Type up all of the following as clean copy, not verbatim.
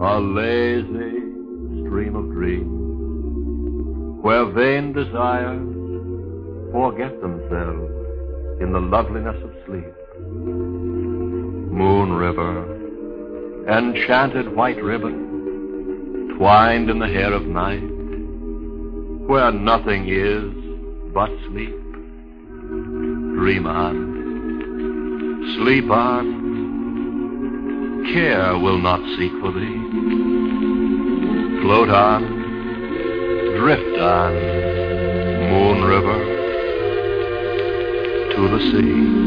a lazy stream of dreams, where vain desires forget themselves in the loveliness of sleep. Moon river, enchanted white ribbon, twined in the hair of night, where nothing is but sleep. Dream on, sleep on, care will not seek for thee. Float on, drift on, moon river, to the sea.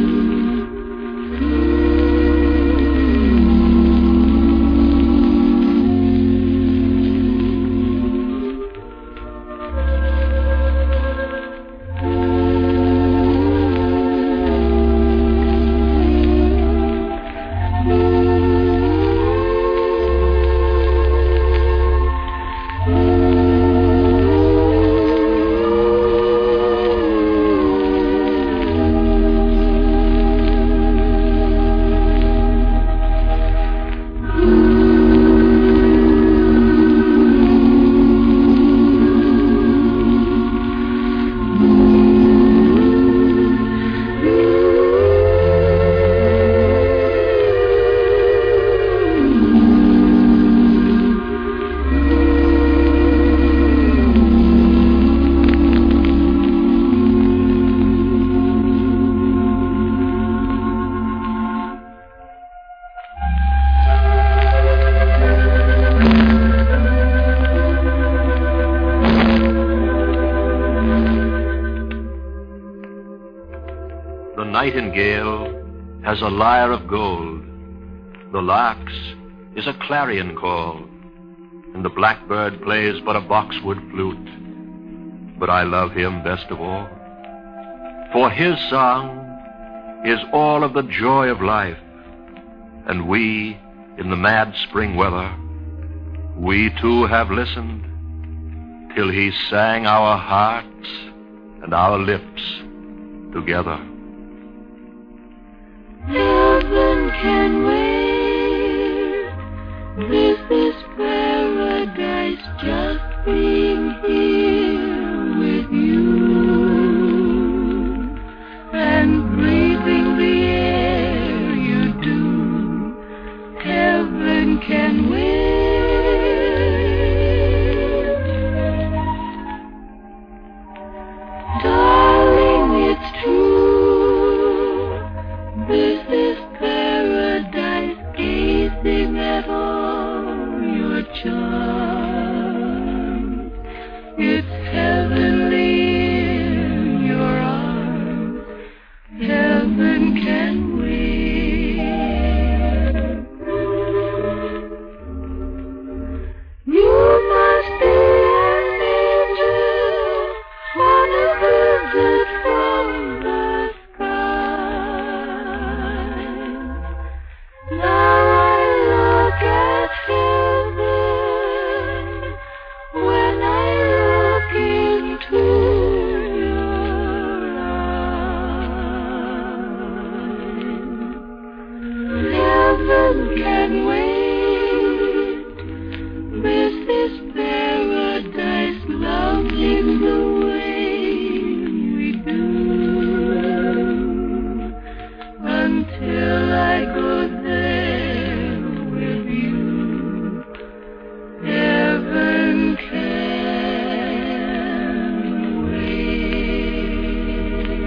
The nightingale has a lyre of gold, the lark's is a clarion call, and the blackbird plays but a boxwood flute. But I love him best of all, for his song is all of the joy of life, and we, in the mad spring weather, we too have listened till he sang our hearts and our lips together. Heaven can wait. This is paradise, just being here with you and breathing the air you do. Heaven can wait. Darling, it's true. This is paradise, gazing at all your charms. It's heavenly in your arms. Heaven can wait. You must be an angel, one of visit from the sky. Now I look at heaven when I look into your eyes. Heaven can wait. This is paradise, loving the way we do. Until I go there with you, heaven can wait.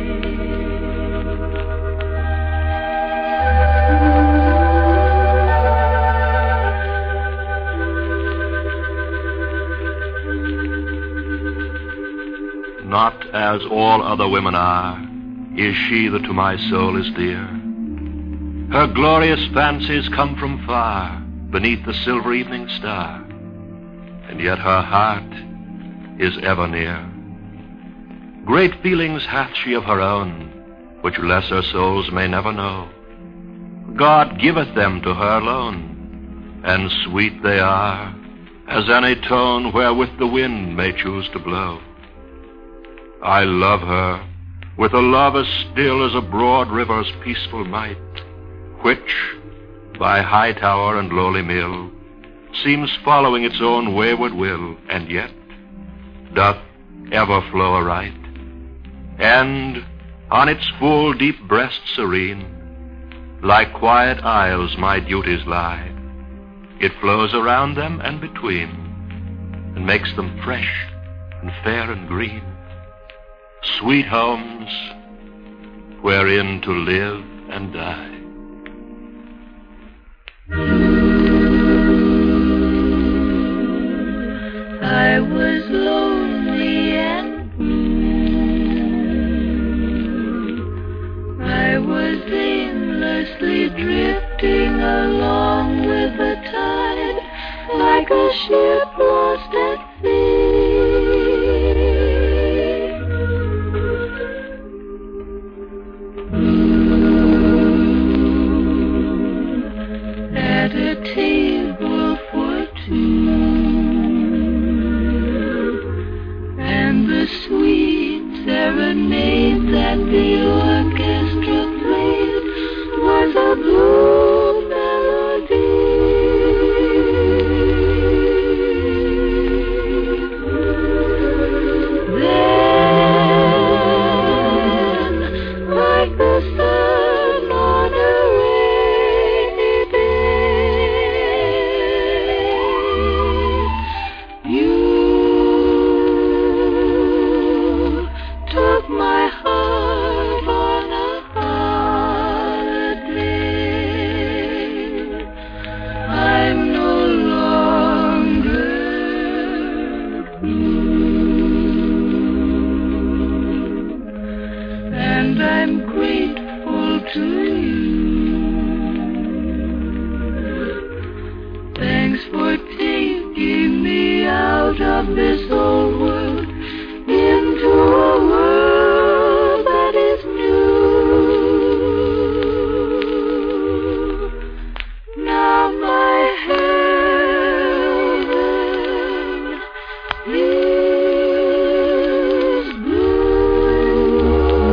Not as all other women are, is she that to my soul is dear. Her glorious fancies come from far, beneath the silver evening star, and yet her heart is ever near. Great feelings hath she of her own, which lesser souls may never know. God giveth them to her alone, and sweet they are as any tone wherewith the wind may choose to blow. I love her with a love as still as a broad river's peaceful might, which, by high tower and lowly mill, seems following its own wayward will, and yet doth ever flow aright, and on its full deep breast serene, like quiet isles my duties lie. It flows around them and between, and makes them fresh and fair and green, sweet homes wherein to live and die. I was lonely and blue. I was aimlessly drifting along with the tide, like a ship lost at sea. At a table for two, and the sweet serenade that the orchestra played was a blue melody. Then, like the sun on a rainy day, you took my heart on a holiday. I'm no longer blue, and I'm grateful to you. Thanks for taking me out of this old world into a world that is new. Now my heaven is blue.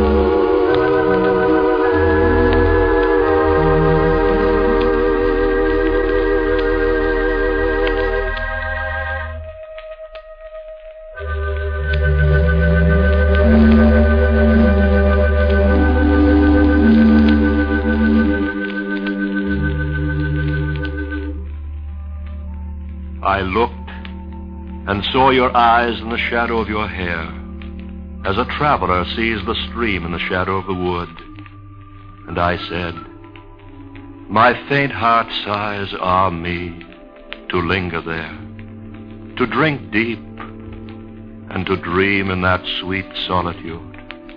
I looked and saw your eyes in the shadow of your hair, as a traveler sees the stream in the shadow of the wood. And I said, my faint heart sighs, ah me, to linger there, to drink deep, and to dream in that sweet solitude.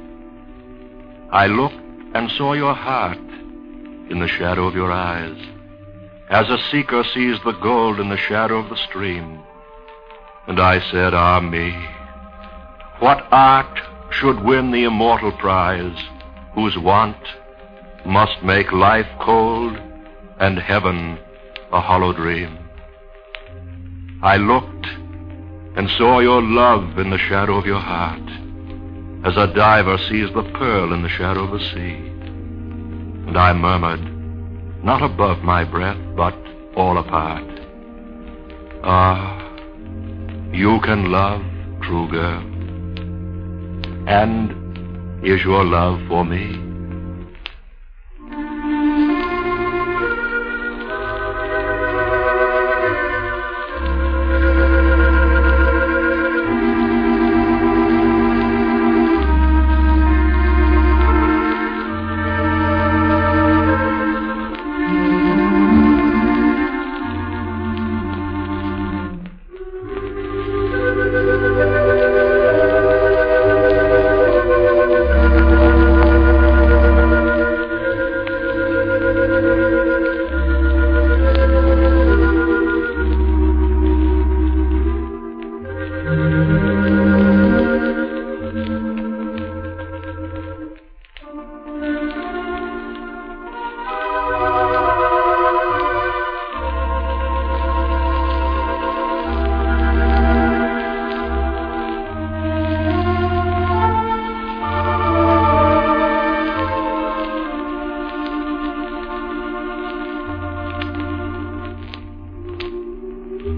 I looked and saw your heart in the shadow of your eyes, as a seeker sees the gold in the shadow of the stream. And I said, ah me, what art should win the immortal prize, whose want must make life cold and heaven a hollow dream? I looked and saw your love in the shadow of your heart, as a diver sees the pearl in the shadow of the sea. And I murmured, not above my breath, but all apart, ah, you can love, true girl, and is your love for me?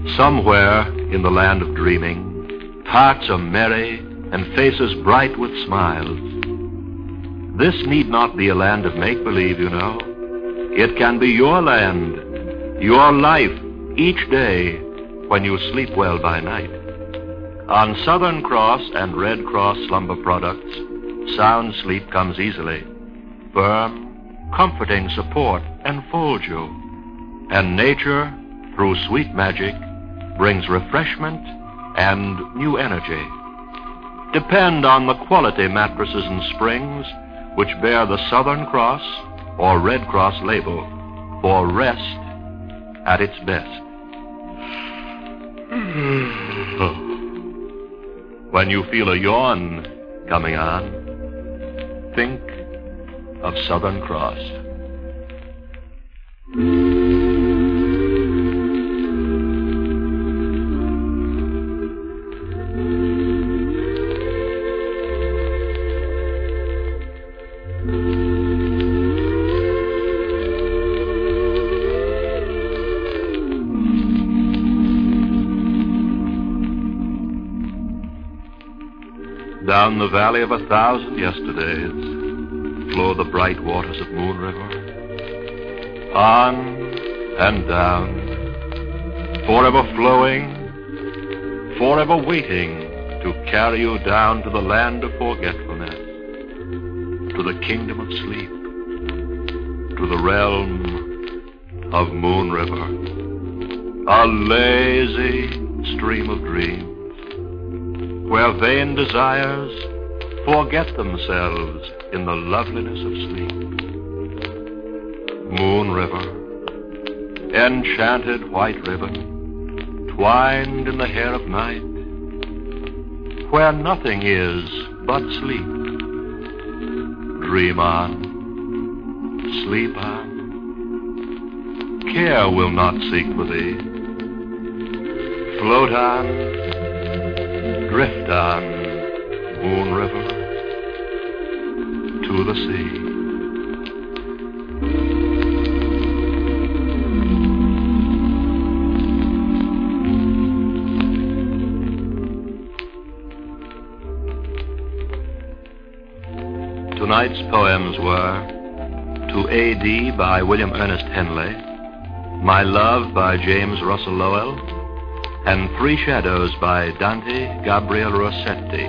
Somewhere in the land of dreaming, hearts are merry and faces bright with smiles. This need not be a land of make-believe, you know. It can be your land, your life, each day when you sleep well by night. On Southern Cross and Red Cross slumber products, sound sleep comes easily. Firm, comforting support enfolds you. And nature, through sweet magic, brings refreshment and new energy. Depend on the quality mattresses and springs which bear the Southern Cross or Red Cross label for rest at its best. When you feel a yawn coming on, think of Southern Cross. Down the valley of 1,000 yesterdays flow the bright waters of Moon River. On and down, forever flowing, forever waiting to carry you down to the land of forgetfulness, to the kingdom of sleep, to the realm of Moon River, a lazy stream of dreams, where vain desires forget themselves in the loveliness of sleep. Moon River, enchanted white ribbon, twined in the hair of night, where nothing is but sleep. Dream on, sleep on, care will not seek for thee. Float on, drift on, Moon River, to the sea. Tonight's poems were To A.D. by William Ernest Henley, My Love by James Russell Lowell, and Three Shadows by Dante Gabriel Rossetti.